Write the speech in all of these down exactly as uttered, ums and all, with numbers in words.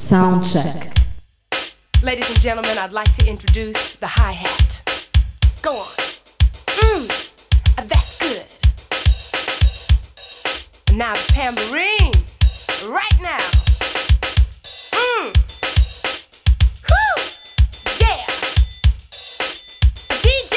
Soundcheck. Ladies and gentlemen, I'd like to introduce the hi-hat. Go on. Mmm, that's good. And now the tambourine. Right now. Mmm. Whoo! Yeah. D J.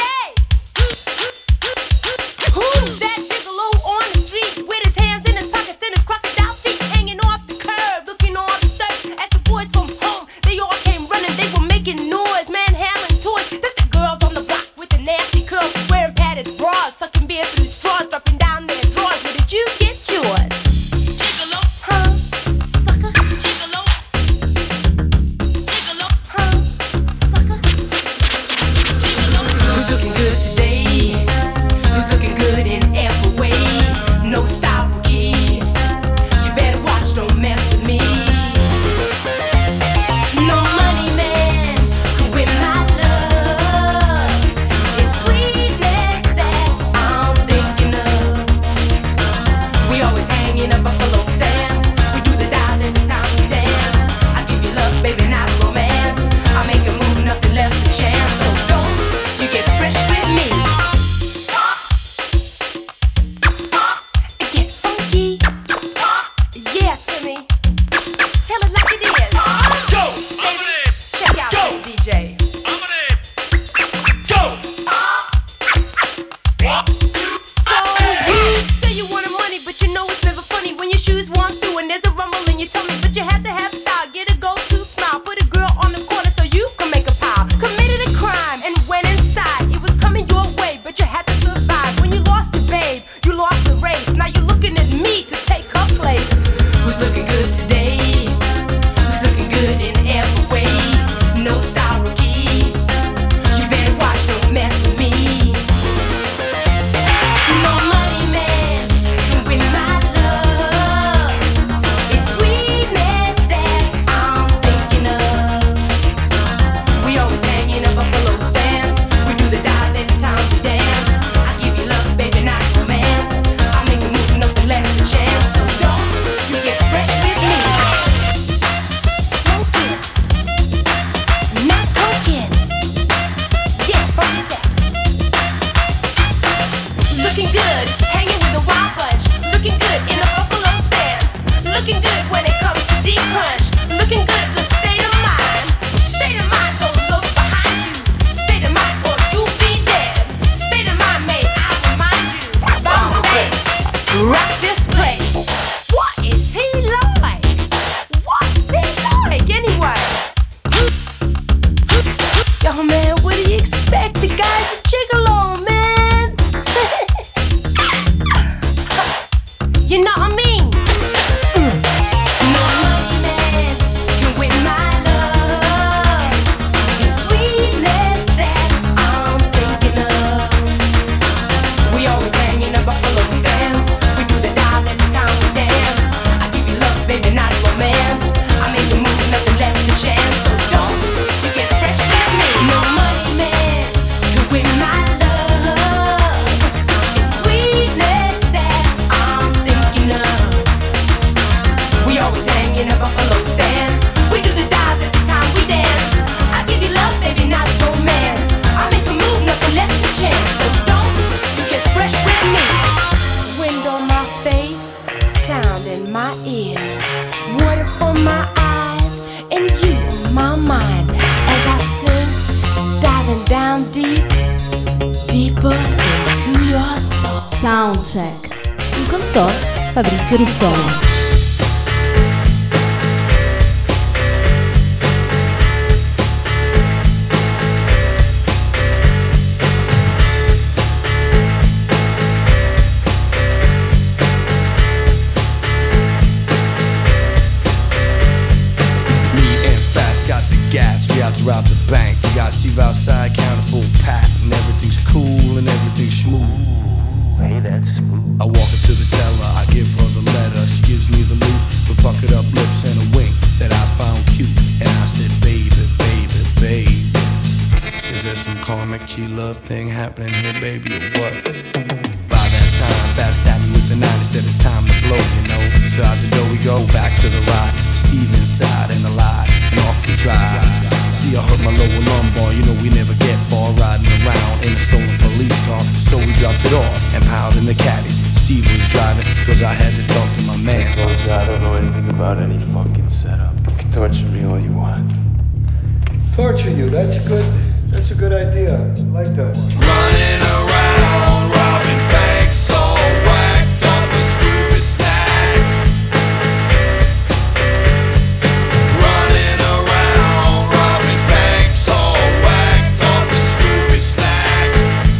Who's that gigolo on the street with his hands in his pockets and his crocodile feet hanging off the curb, looking all disturbed as the boys from home, they all came running, they were making noise, manhandling toys. That's the girls on the block with the nasty curls, wearing padded bras, sucking beer through straws, dropping down their drawers. Where did you get yours? Gigolo, huh? Sucker. Gigolo. Gigolo, huh? Sucker. Gigolo. Who's looking good today? Who's looking good in every way? No style rookie. You better watch, don't mess with me. No money man could win my love. It's sweetness that I'm thinking of. We always hanging up buffalo stands. We do the dial every time we dance. I give you love, baby, not romance. I make a move, nothing left to chance. So don't you get fresh with me. Get funky. Yeah, Timmy. Tell it like it is. Go! I'm on it! Check out Go! this D J. I'm on it! Go! So you say you wanted money, but you know it's never funny when your shoes walk through and there's a rumble in your tummy. But you had to have style, get a go-to smile, put a girl on the corner so you can make a pile. Committed a crime and went inside. It was coming your way, but you had to survive. When you lost your babe, you lost the race. Now you're looking at me to take her place. Who's looking good today? Who's looking good in every way? No style rookie. You better watch, don't mess with me. No money man can win my love. It's sweetness that I'm thinking of. We always hanging up buffalo stands. We do the dive every time we dance. I give you love, baby, not romance. I make a move, nothing left to chance. So don't you get fresh with me. Smoking, not token. Yeah, funky sex. Looking good, hanging with a wild bunch. Looking good in a buffalo stance. Looking good when it comes to deep crunch. Looking good is a state of mind. State of mind, don't look behind you. State of mind or you be dead. State of mind, may I remind you. Bomb bass, rock this place. What is he like? What's he like anyway? Yo man, what do you expect? The guy's a gigolo, man. You know what I mean? No money man can win my love. It's sweetness that I'm thinking of. We always hanging up buffalo stands. We do the dive every time we dance. I give you love, baby, not romance. I make a move, nothing left to chance. So don't you get fresh with me. No money man can win my love. It's sweetness that I'm thinking of. We always hanging up buffalo stands. We do the dive every time we dance. I give you love, baby, not romance. I make a move, nothing left to chance. So don't you get fresh with me. Wind on my face, sound in my ears, water for my eyes, and you on my mind. As I sing, diving down deep, deeper into your soul. Soundcheck. In console Fabrizio Rizzoli. Me and Fast got the gas, we out to rob the bank. We got Steve outside, counting full pack, and everything's cool and everything's smooth. Hey, that's smooth. I walk up to the teller, I give her the letter. She gives me the loot with puckered up lips and a wink that I found cute. And I said, baby, baby, baby, is there some karmic G-love thing happening here, baby, or what? By that time, Fast tapped me with the nine and said it's time to blow, you know. So out the door we go, back to the ride. Steve inside and alive. torture me all you want. Torture you, that's a good, that's a good idea. I like that one. Running around, robbing banks, all whacked up with Scooby snacks. Running around, robbing banks, all whacked up with Scooby snacks.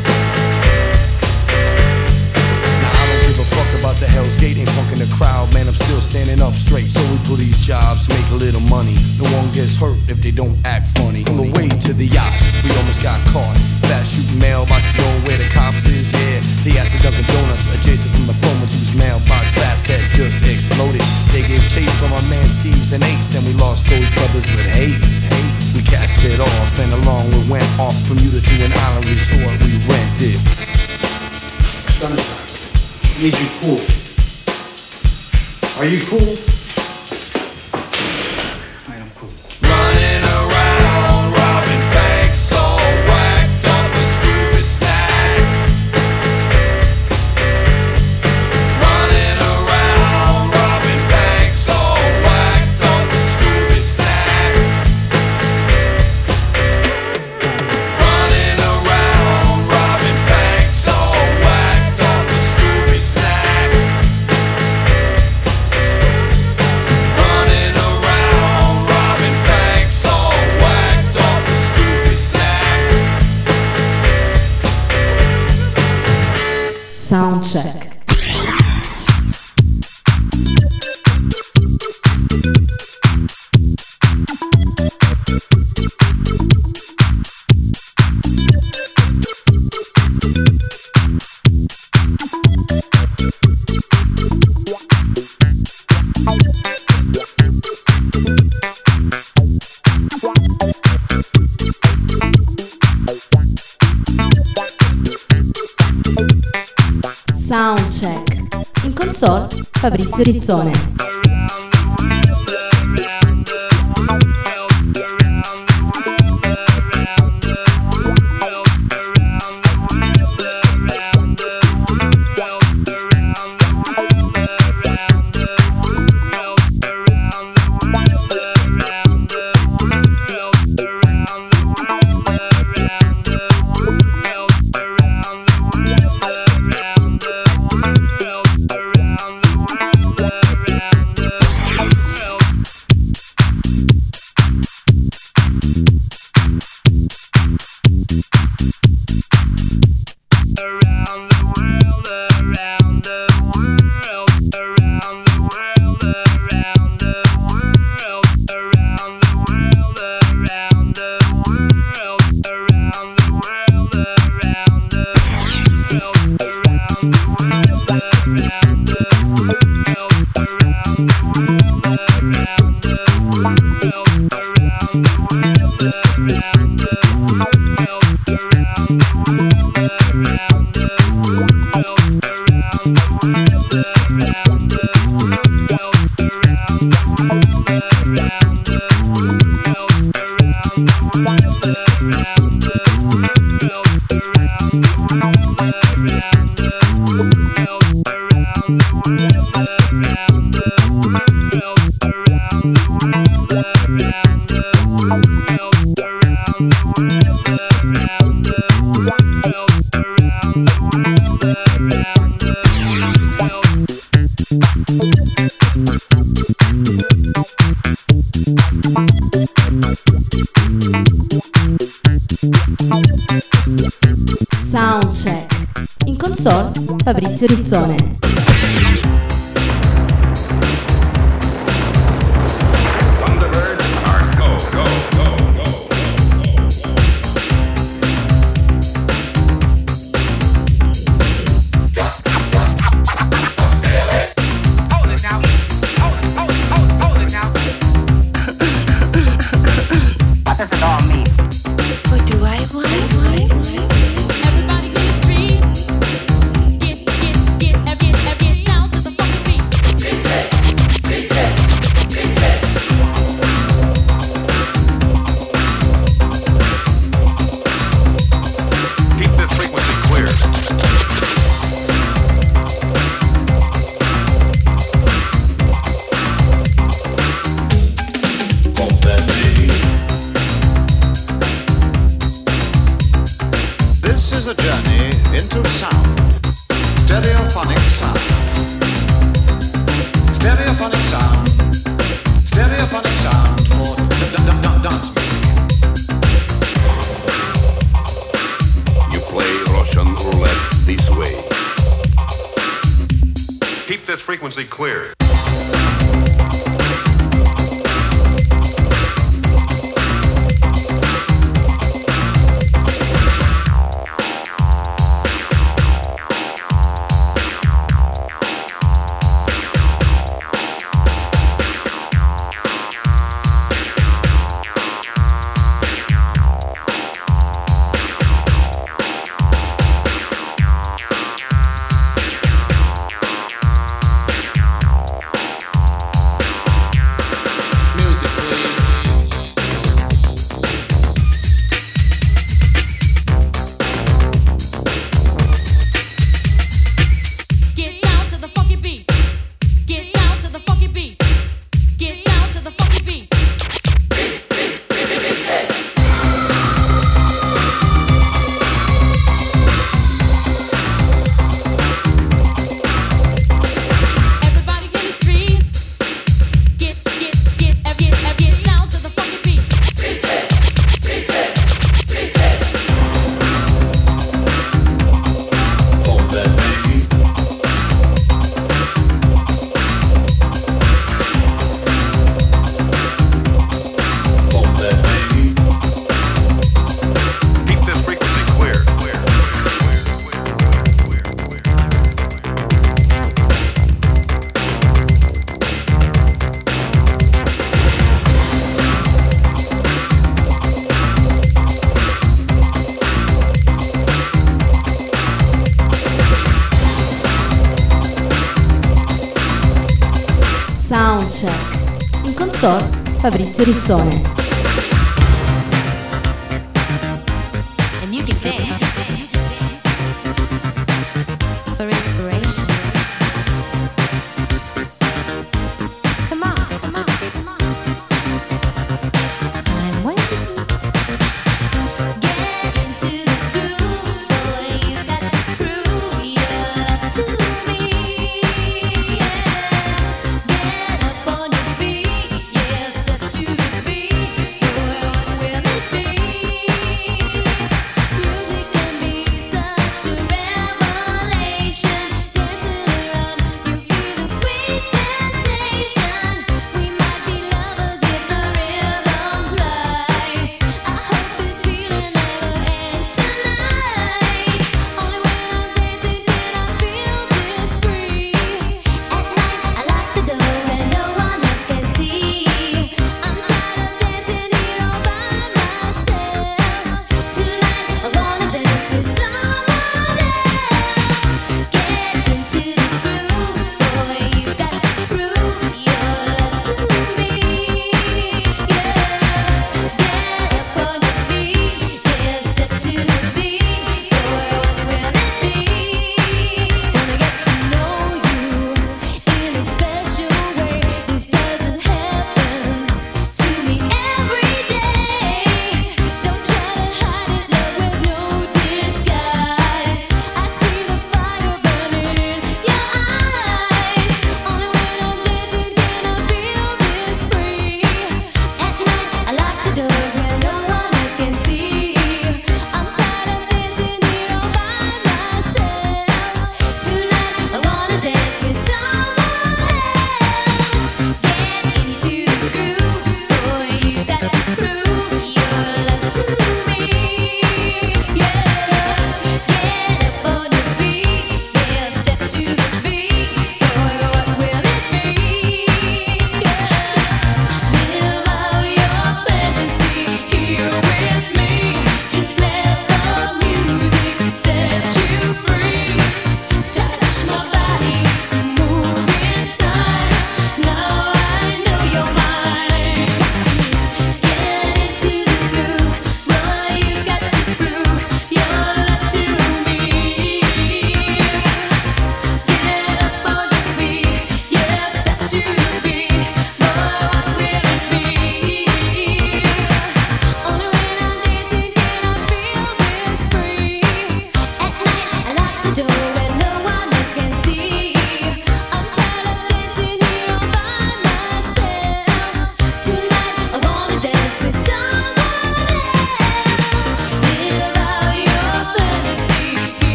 Now I don't give a fuck about the Hell's Gate, ain't fucking the crowd, man. I'm still standing up straight. So we pull these jobs, make a little money. No one gets hurt if they don't act funny. On the way to the yacht, we almost got caught. Fast shooting mailboxes, knowing where the cops is, yeah. They at the Dunkin' Donuts, adjacent from the phone, whose mailbox fast that just exploded. They gave chase from our man Steve's and Ace, and we lost those brothers with haste. haste. We cast it off, and along we went off Bermuda to an island resort we rented. Sunshine, I need you cool. Are you cool? I am cool. Running around, robbing banks, all whacked up with Scooby snacks. Running around, robbing banks, all whacked up with Scooby snacks. Running around, robbing banks, all whacked up with Scooby snacks. Running around, robbing banks, all whacked off with Scooby snacks. Soundcheck. Soundcheck. In console Fabrizio Rizzone. Soundcheck. In console Fabrizio Rizzone. Everybody in the street, get, get, get, get frequency clear. Get down to the funky beat. Get down to the funky beat. Get down to the funky beat. Everybody in the street. Get, get, get, get, get, get down to the funky beat. Keep this frequency clear. Clear. Soundcheck. In console Fabrizio Rizzone. And you can dance.